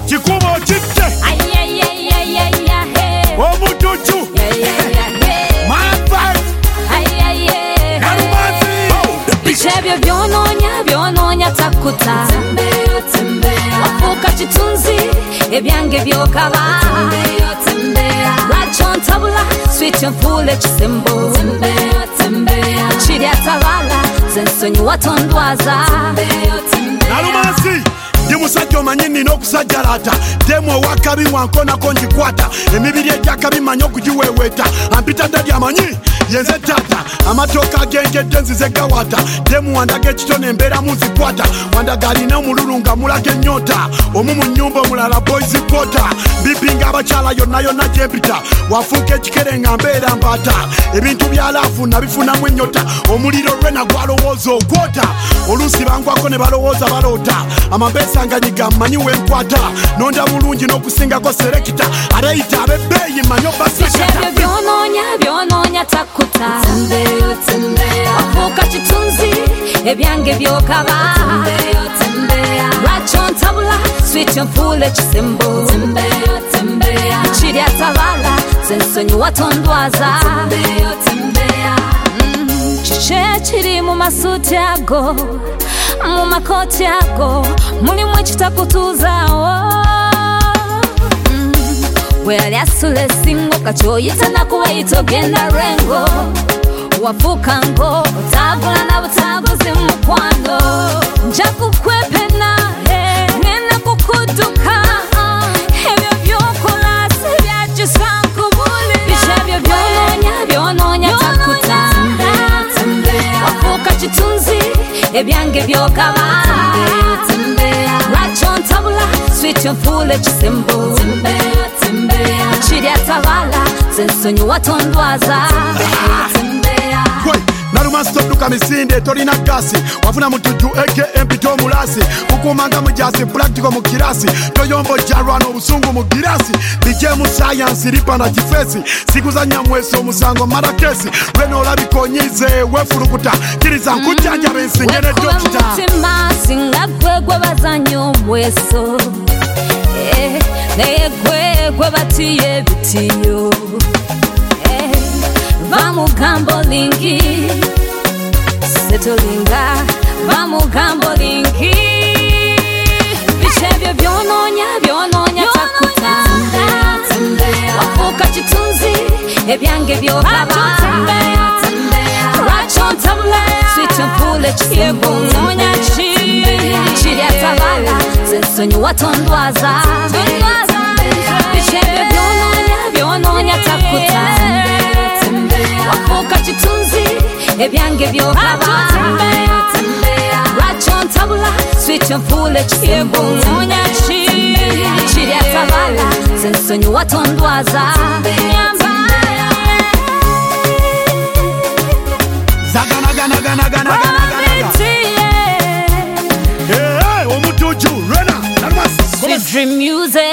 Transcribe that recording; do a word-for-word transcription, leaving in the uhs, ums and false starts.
Chikumo chitte Omututu Mafai Narumansi Bichebyo byononya byononya takuta Wafuka chitunzi ebyange byokaba Rachon tabula sweet mfule chisembo Chiri atabala zensonyi watondwaza Narumansi Ndi musajja omanyi nina okusajjalata demo wakabi mwankona ko njikwata emibiri ejjakabi manyi okugiweweeta ampita ddali amanyi yenze tata amatoka agengedde nzize gawata demu wandaga ekitone embeeramu nzikwata wandaga alina omululu nga mulaga ennyota omu mu nnyumba omulala boys quota bibinga abakyala yonna yonna gyempita wafuuka ekikere nga mbeera mbaata ebintu byalaafu nabifunamu ennyota omuliro lwe nagwalowooza ogwota oluusi bangwako ne balowooza baloota amambeesa nga nyiga mmanyi wenkwata nonda mulungi n'okusingako serekita areyita abebbeeyi manyi Bichebyo byononya byononya takuta Wafuka chitunzi ebyange byokaba Rachon tabula sweet mfule chisembo Chiri atabala zensonyi watondwaza Chiche chiri mu masuti ago mu makoti ago mulimu ekitakutuuzaawo Where yasule singo kachoyita na kuwaito genda rengo Wafuka ngo otagula na butaguzi mukwano Njaku kwepena ngena kukuduka Ebyo byokola sibya chisankubuli Bichebyo byononya byononya takuta Wafuka chitunzi ebyange byokaba Rachon tabula sweet mfule chisembo Chiri atabala zensonyi watondwaza Narumansi todduka misinde tolina gasi wafuna mutujju eke empito omulasi kukumanga mujasi practical mu kirasi toyombo jarwana obusungu mu girasi bije mu science lipanda kifesi sikuzanya mweso omusango marakesi lweno olabikonyize wefulukuta kiriza nkujjanja bensingene dokita mutima singa gwe gwe bazanya omweso naye gwe gwe batiye bitiyo Vamos gambolingi Setolinga Vamos gambolingi Bichebyo byononya byononya takuta Wafuka chitunzi ebyange byokaba Rachon tabula sweet mfule chisembo Nonya chiri atabala zensonyi watondwaza Bichebyo byononya byononya takuta Wafuka chitunzi ebyange byokaba Rachon tabula sweet mfule chisembo Nonya chiri atabala zensonyi watondwaza Zagana gana gana gana gana Hey, hey, omutuju Rena Narumansi Sweet dream music